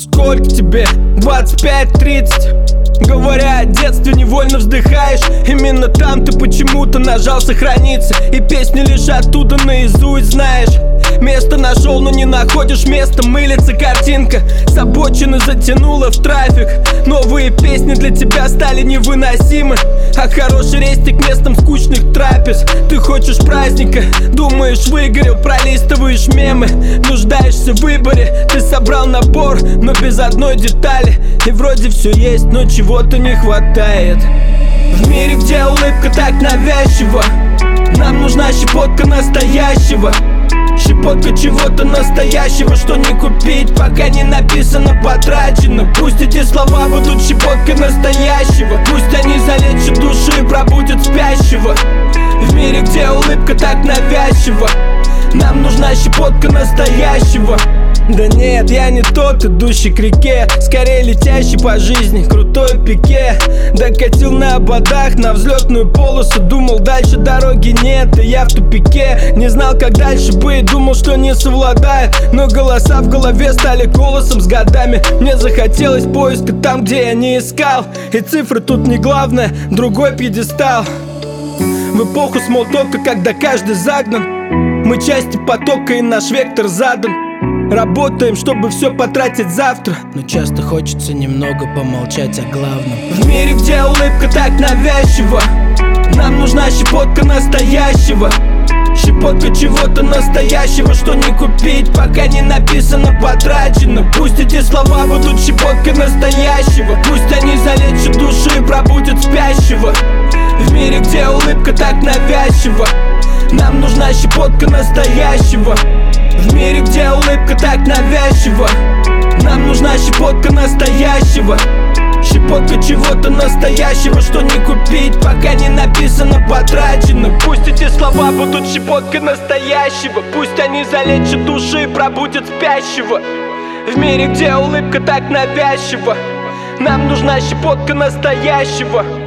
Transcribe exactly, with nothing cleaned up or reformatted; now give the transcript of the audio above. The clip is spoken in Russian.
Сколько тебе? двадцать пять тридцать. Говоря о детстве, невольно вздыхаешь. Именно там ты почему-то нажал сохраниться, и песни лишь оттуда наизусть знаешь. Место нашел, но не находишь места. Мылится картинка, с обочины затянула в трафик. Новые песни для тебя стали невыносимы, а хороший рестик местом скучных трапез. Ты хочешь праздника, думаешь выгорел, пролистываешь мемы. Нуждаешься в выборе, ты собрал набор, но без одной детали. И вроде все есть, но чего-то не хватает. В мире, где улыбка так навязчива, нам нужна щепотка настоящего. Щепотка чего-то настоящего, что не купить, пока не написано потрачено. Пусть эти слова будут щепоткой настоящего, пусть они залечат души и пробудят спящего. В мире, где улыбка так навязчива, нам нужна щепотка настоящего. Да нет, я не тот, идущий к реке, скорее летящий по жизни, крутой пике. Докатил на ободах на взлетную полосу, думал, дальше дороги нет, и я в тупике. Не знал, как дальше быть, думал, что не совладаю, но голоса в голове стали голосом с годами. Мне захотелось поиска там, где я не искал, и цифры тут не главное, другой пьедестал. В эпоху смолтока, когда каждый загнан, мы части потока, и наш вектор задан. Работаем, чтобы все потратить завтра, но часто хочется немного помолчать о главном. В мире, где улыбка так навязчива, нам нужна щепотка настоящего. Щепотка чего-то настоящего, что не купить, пока не написано потрачено. Пусть эти слова будут щепоткой настоящего, пусть они залечат души и пробудят спящего. В мире, где улыбка так навязчива, нам нужна щепотка настоящего. В мире, где улыбка так навязчива, нам нужна щепотка настоящего. Щепотка чего-то настоящего, что не купить, пока не написано потрачено. Пусть эти слова будут щепоткой настоящего, пусть они залечат души и пробудят спящего. В мире, где улыбка так навязчива, нам нужна щепотка настоящего.